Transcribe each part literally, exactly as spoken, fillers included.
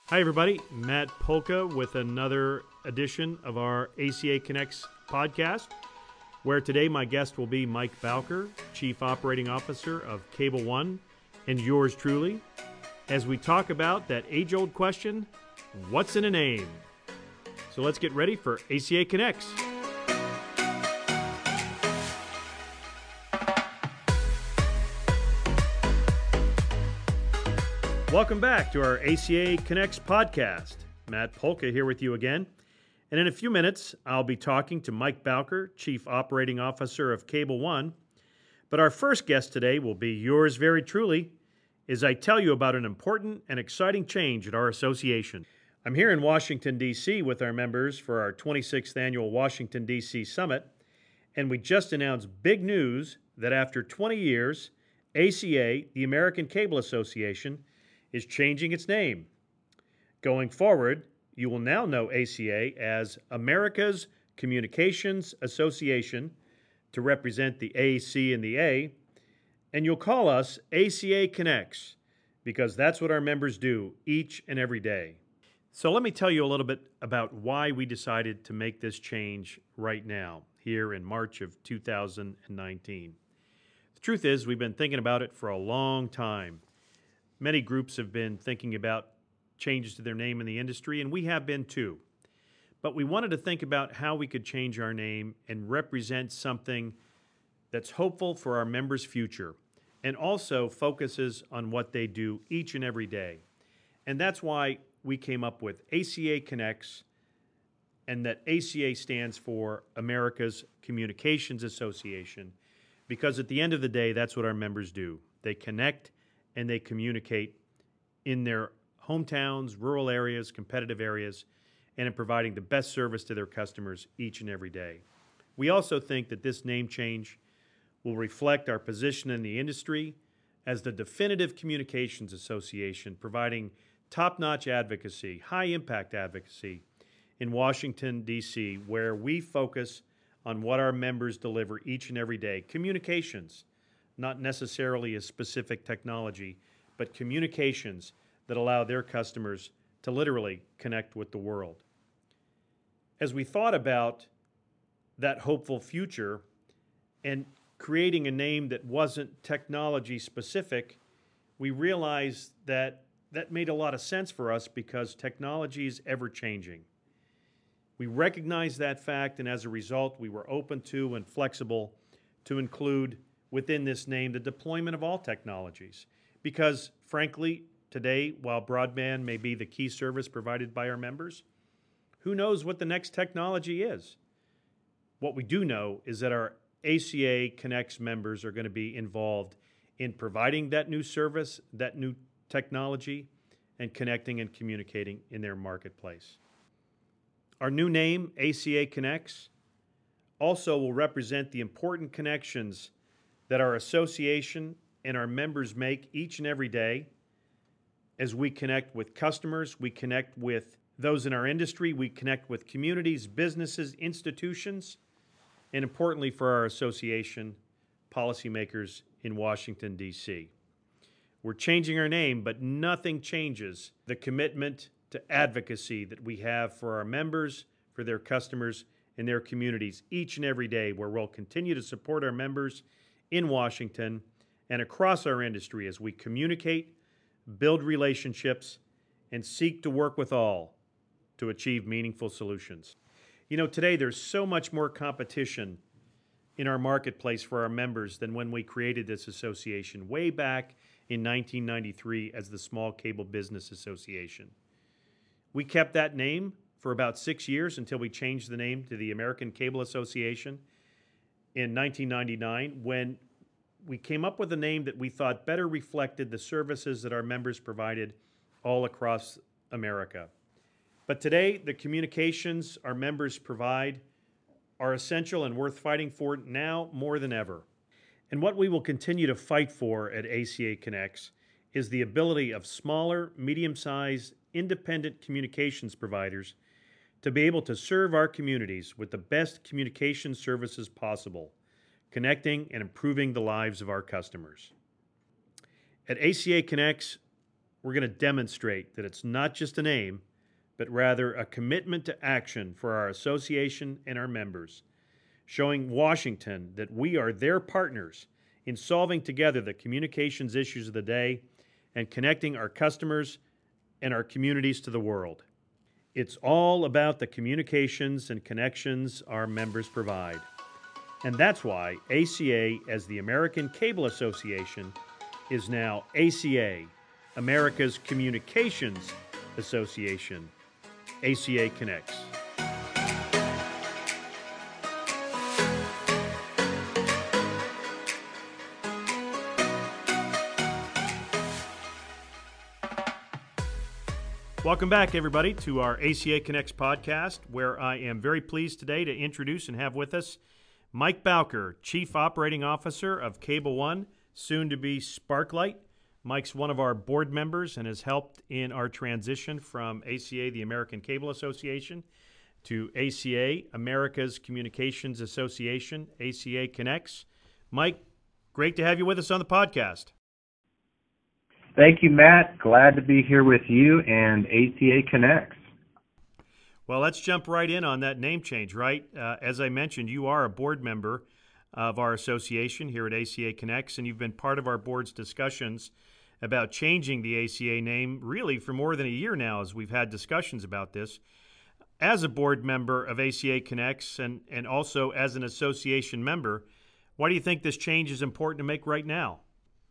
Hi, everybody. Matt Polka with another edition of our A C A Connects podcast, where today my guest will be Mike Bowker, Chief Operating Officer of Cable One, and yours truly, as we talk about that age-old question, what's in a name? So let's get ready for A C A Connects. Welcome back to our A C A Connects podcast. Matt Polka here with you again. And in a few minutes, I'll be talking to Mike Bowker, Chief Operating Officer of Cable One. But our first guest today will be yours very truly, as I tell you about an important and exciting change at our association. I'm here in Washington, D C with our members for our twenty-sixth Annual Washington, D C Summit, and we just announced big news that after twenty years, A C A, the American Cable Association, is changing its name. Going forward, you will now know A C A as America's Communications Association to represent the A C and the A, and you'll call us A C A Connects because that's what our members do each and every day. So let me tell you a little bit about why we decided to make this change right now, here in March of two thousand nineteen. The truth is, we've been thinking about it for a long time. Many groups have been thinking about changes to their name in the industry, and we have been too. But we wanted to think about how we could change our name and represent something that's hopeful for our members' future and also focuses on what they do each and every day. And that's why we came up with A C A Connects, and that A C A stands for America's Communications Association, because at the end of the day, that's what our members do. They connect and they communicate in their hometowns, rural areas, competitive areas, and in providing the best service to their customers each and every day. We also think that this name change will reflect our position in the industry as the definitive communications association, providing top-notch advocacy, high-impact advocacy in Washington, D C, where we focus on what our members deliver each and every day. Communications, not necessarily a specific technology, but communications that allow their customers to literally connect with the world. As we thought about that hopeful future and creating a name that wasn't technology specific, we realized that that made a lot of sense for us because technology is ever changing. We recognized that fact, and as a result, we were open to and flexible to include within this name the deployment of all technologies. Because, frankly, today, while broadband may be the key service provided by our members, who knows what the next technology is? What we do know is that our A C A Connects members are going to be involved in providing that new service, that new technology, and connecting and communicating in their marketplace. Our new name, A C A Connects, also will represent the important connections that our association and our members make each and every day as we connect with customers, we connect with those in our industry, we connect with communities, businesses, institutions, and importantly for our association, policymakers in Washington, D C. We're changing our name, but nothing changes the commitment to advocacy that we have for our members, for their customers, and their communities each and every day, where we'll continue to support our members in Washington and across our industry as we communicate, build relationships, and seek to work with all to achieve meaningful solutions. You know, today there's so much more competition in our marketplace for our members than when we created this association way back in nineteen ninety-three as the Small Cable Business Association. We kept that name for about six years until we changed the name to the American Cable Association in nineteen ninety-nine, when we came up with a name that we thought better reflected the services that our members provided all across America. But today, the communications our members provide are essential and worth fighting for now more than ever. And what we will continue to fight for at A C A Connects is the ability of smaller, medium-sized, independent communications providers to be able to serve our communities with the best communication services possible, connecting and improving the lives of our customers. At A C A Connects, we're going to demonstrate that it's not just a name, but rather a commitment to action for our association and our members, showing Washington that we are their partners in solving together the communications issues of the day and connecting our customers and our communities to the world. It's all about the communications and connections our members provide. And that's why A C A, as the American Cable Association, is now A C A, America's Communications Association. A C A Connects. Welcome back, everybody, to our A C A Connects podcast, where I am very pleased today to introduce and have with us Mike Bowker, Chief Operating Officer of Cable One, soon to be Sparklight. Mike's one of our board members and has helped in our transition from A C A, the American Cable Association, to A C A, America's Communications Association, A C A Connects. Mike, great to have you with us on the podcast. Thank you, Matt. Glad to be here with you and A C A Connects. Well, let's jump right in on that name change, right? Uh, as I mentioned, you are a board member of our association here at A C A Connects, and you've been part of our board's discussions about changing the A C A name really for more than a year now, as we've had discussions about this. As a board member of A C A Connects and, and also as an association member, why do you think this change is important to make right now?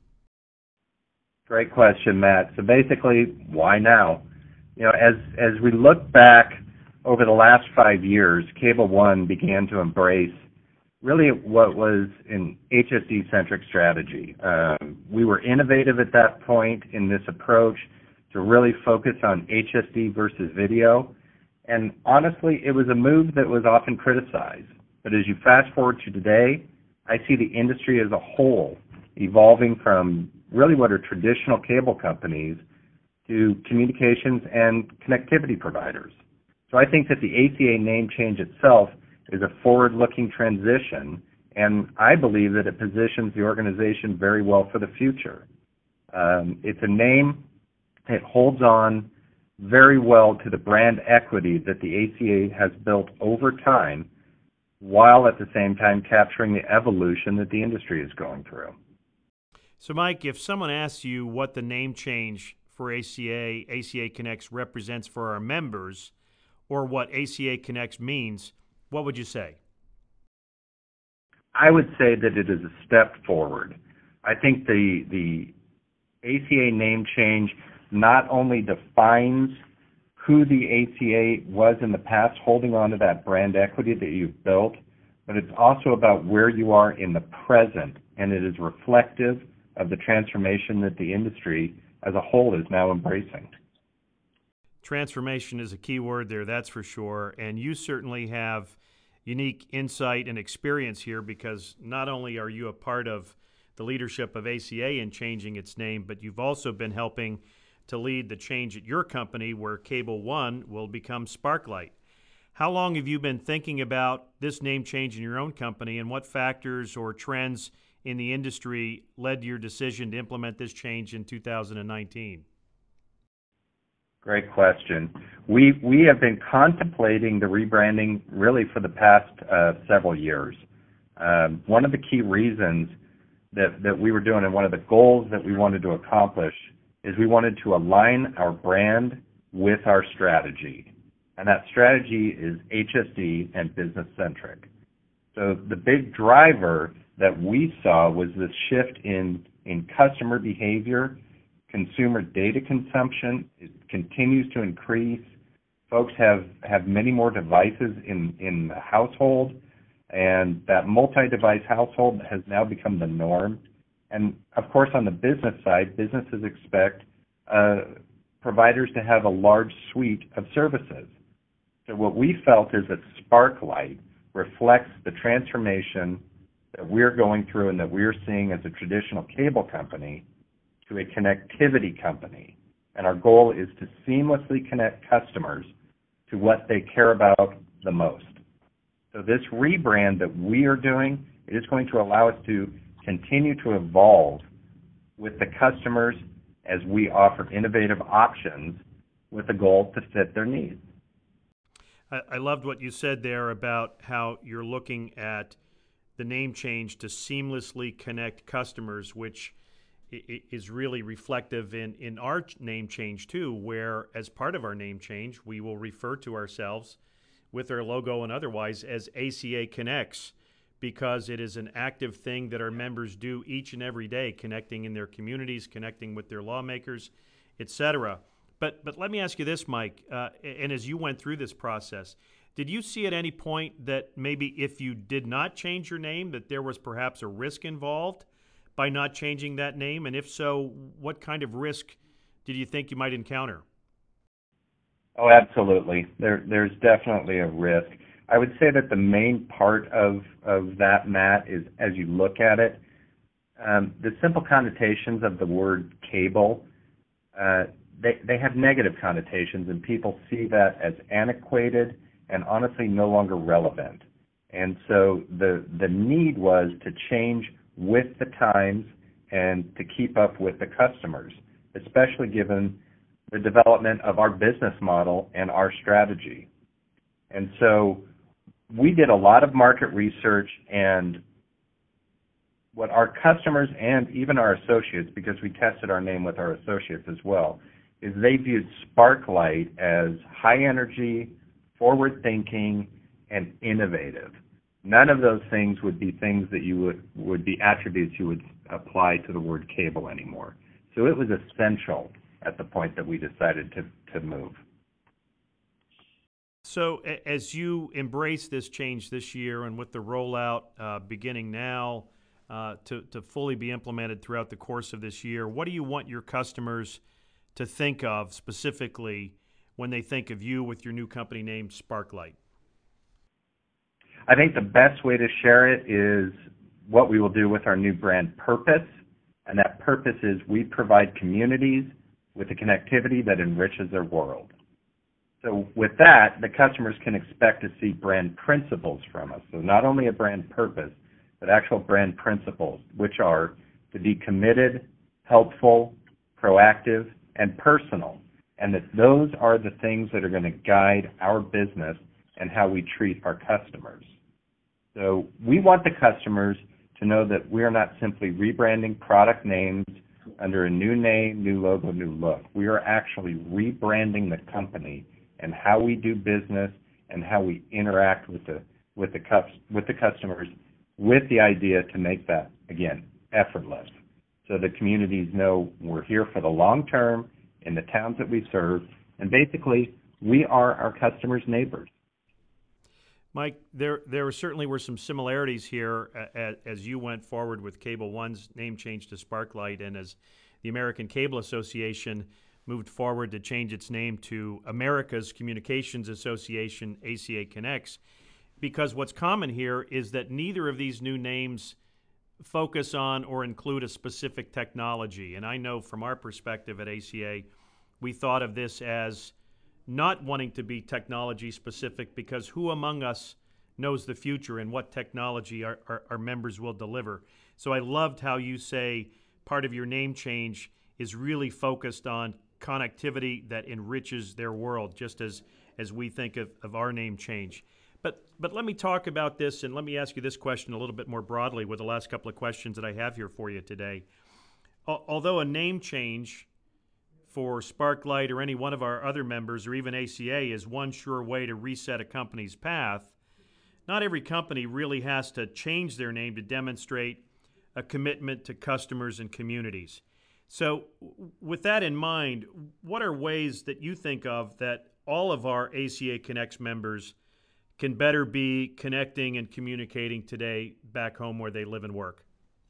Great question, Matt. So basically, why now? You know, as as we look back over the last five years, Cable One began to embrace really what was an H S D-centric strategy. Um, we were innovative at that point in this approach to really focus on H S D versus video. And honestly, it was a move that was often criticized. But as you fast forward to today, I see the industry as a whole evolving from really what are traditional cable companies to communications and connectivity providers. So I think that the A C A name change itself is a forward-looking transition, and I believe that it positions the organization very well for the future. Um, it's a name that holds on very well to the brand equity that the A C A has built over time, while at the same time capturing the evolution that the industry is going through. So, Mike, if someone asks you what the name change for A C A, A C A Connects represents for our members, or what A C A Connects means, what would you say? I would say that it is a step forward. I think the the A C A name change not only defines who the A C A was in the past, holding on to that brand equity that you've built, but it's also about where you are in the present, and it is reflective of the transformation that the industry as a whole is now embracing. Transformation is a key word there, that's for sure. And you certainly have unique insight and experience here, because not only are you a part of the leadership of A C A in changing its name, but you've also been helping to lead the change at your company, where Cable One will become Sparklight. How long have you been thinking about this name change in your own company, and what factors or trends in the industry led to your decision to implement this change in two thousand nineteen? Great question. We we have been contemplating the rebranding really for the past uh, several years. Um, one of the key reasons that, that we were doing, and one of the goals that we wanted to accomplish, is we wanted to align our brand with our strategy. And that strategy is H S D and business-centric. So the big driver that we saw was this shift in, in customer behavior. Consumer data consumption, it continues to increase. Folks have, have many more devices in, in the household, and that multi-device household has now become the norm. And of course, on the business side, businesses expect uh, providers to have a large suite of services. So what we felt is that Sparklight reflects the transformation that we're going through and that we're seeing as a traditional cable company to a connectivity company. And our goal is to seamlessly connect customers to what they care about the most. So this rebrand that we are doing is going to allow us to continue to evolve with the customers as we offer innovative options with a goal to fit their needs. I, I loved what you said there about how you're looking at the name change to seamlessly connect customers, which is really reflective in, in our name change too, where as part of our name change, we will refer to ourselves with our logo and otherwise as A C A Connects, because it is an active thing that our members do each and every day, connecting in their communities, connecting with their lawmakers, et cetera. But, but let me ask you this, Mike, uh, and as you went through this process, did you see at any point that maybe if you did not change your name, that there was perhaps a risk involved by not changing that name? And if so, what kind of risk did you think you might encounter? Oh, absolutely. There, there's definitely a risk. I would say that the main part of, of that, Matt, is as you look at it, um, the simple connotations of the word cable, uh, they, they have negative connotations, and people see that as antiquated and honestly no longer relevant. And so the, the need was to change with the times and to keep up with the customers, especially given the development of our business model and our strategy. And so we did a lot of market research, and what our customers and even our associates, because we tested our name with our associates as well, is they viewed Sparklight as high energy, forward-thinking, and innovative. None of those things would be things that you would, would be attributes you would apply to the word cable anymore. So it was essential at the point that we decided to, to move. So as you embrace this change this year, and with the rollout uh, beginning now uh, to, to fully be implemented throughout the course of this year, what do you want your customers to think of specifically when they think of you with your new company name, Sparklight? I think the best way to share it is what we will do with our new brand purpose, and that purpose is we provide communities with the connectivity that enriches their world. So with that, the customers can expect to see brand principles from us. So not only a brand purpose, but actual brand principles, which are to be committed, helpful, proactive, and personal, and that those are the things that are going to guide our business and how we treat our customers. So we want the customers to know that we are not simply rebranding product names under a new name, new logo, new look. We are actually rebranding the company and how we do business and how we interact with the with the with the customers, with the idea to make that, again, effortless. So the communities know we're here for the long term in the towns that we serve, and basically we are our customers' neighbors. Mike, there there certainly were some similarities here as, as you went forward with Cable One's name change to Sparklight, and as the American Cable Association moved forward to change its name to America's Communications Association, A C A Connects, because what's common here is that neither of these new names focus on or include a specific technology. And I know from our perspective at A C A, we thought of this as not wanting to be technology specific, because who among us knows the future and what technology our, our, our members will deliver. So I loved how you say part of your name change is really focused on connectivity that enriches their world, just as, as we think of, of our name change. But but let me talk about this, and let me ask you this question a little bit more broadly with the last couple of questions that I have here for you today. Although a name change for Sparklight or any one of our other members, or even A C A, is one sure way to reset a company's path, not every company really has to change their name to demonstrate a commitment to customers and communities. So with that in mind, what are ways that you think of that all of our A C A Connects members can better be connecting and communicating today back home where they live and work?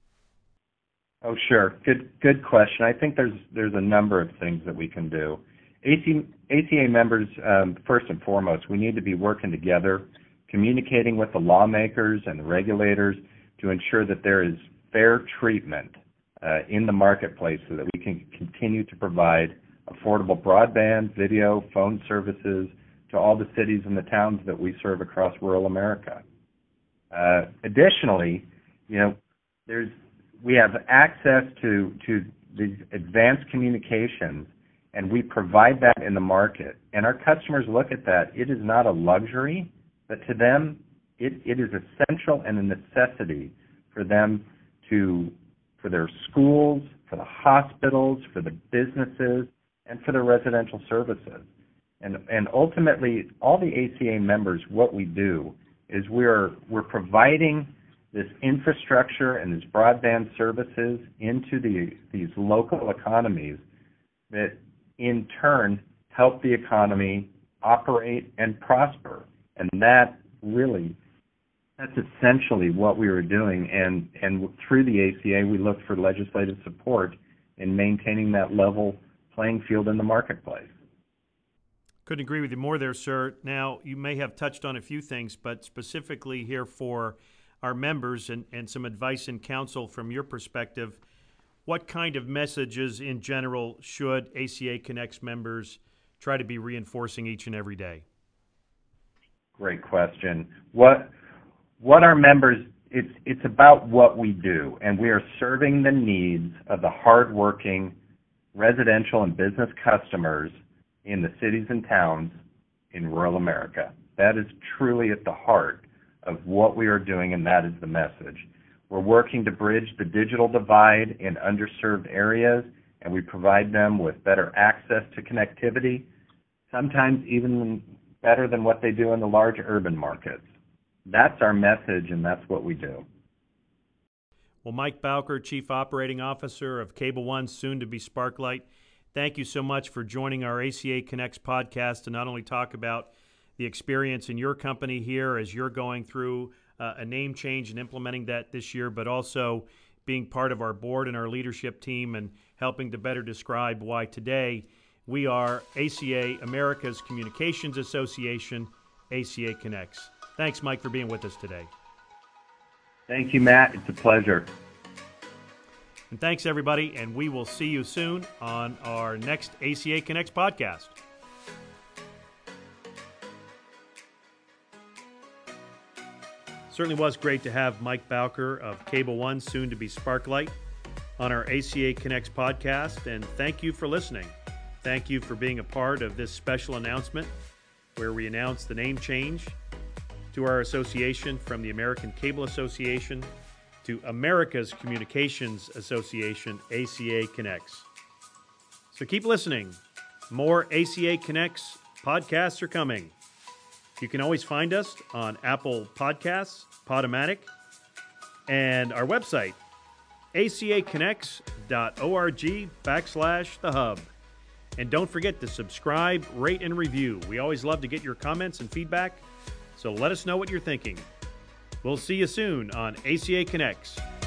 Oh, sure. Good good question. I think there's there's a number of things that we can do. A C A members, um, first and foremost, we need to be working together, communicating with the lawmakers and the regulators to ensure that there is fair treatment uh, in the marketplace so that we can continue to provide affordable broadband, video, phone services to all the cities and the towns that we serve across rural America. Uh, additionally, you know, there's we have access to, to these advanced communications, and we provide that in the market. And our customers look at that. It is not a luxury, but to them, it, it is essential and a necessity for them to, for their schools, for the hospitals, for the businesses, and for the residential services. And, and ultimately, all the A C A members, what we do is we're, we're providing this infrastructure and these broadband services into the, these local economies that in turn help the economy operate and prosper. And that really, that's essentially what we were doing. And, and through the A C A, we looked for legislative support in maintaining that level playing field in the marketplace. Couldn't agree with you more there, sir. Now, you may have touched on a few things, but specifically here for our members and, and some advice and counsel from your perspective, what kind of messages in general should A C A Connects members try to be reinforcing each and every day? Great question. What what our members, it's it's about what we do, and we are serving the needs of the hardworking residential and business customers in the cities and towns in rural America. That is truly at the heart of what we are doing, and that is the message. We're working to bridge the digital divide in underserved areas, and we provide them with better access to connectivity, sometimes even better than what they do in the large urban markets. That's our message, and that's what we do. Well, Mike Bowker, Chief Operating Officer of Cable One, soon to be Sparklight, thank you so much for joining our A C A Connects podcast to not only talk about the experience in your company here as you're going through uh, a name change and implementing that this year, but also being part of our board and our leadership team and helping to better describe why today we are A C A, America's Communications Association, A C A Connects. Thanks, Mike, for being with us today. Thank you, Matt. It's a pleasure. And thanks, everybody, and we will see you soon on our next A C A Connects podcast. Certainly was great to have Mike Bowker of Cable One, soon to be Sparklight, on our A C A Connects podcast, and thank you for listening. Thank you for being a part of this special announcement where we announce the name change to our association from the American Cable Association to America's Communications Association, A C A Connects. So keep listening. More A C A Connects podcasts are coming. You can always find us on Apple Podcasts, Podomatic, and our website, acaconnects.org backslash the hub. And don't forget to subscribe, rate, and review. We always love to get your comments and feedback, so let us know what you're thinking. We'll see you soon on A C A Connects.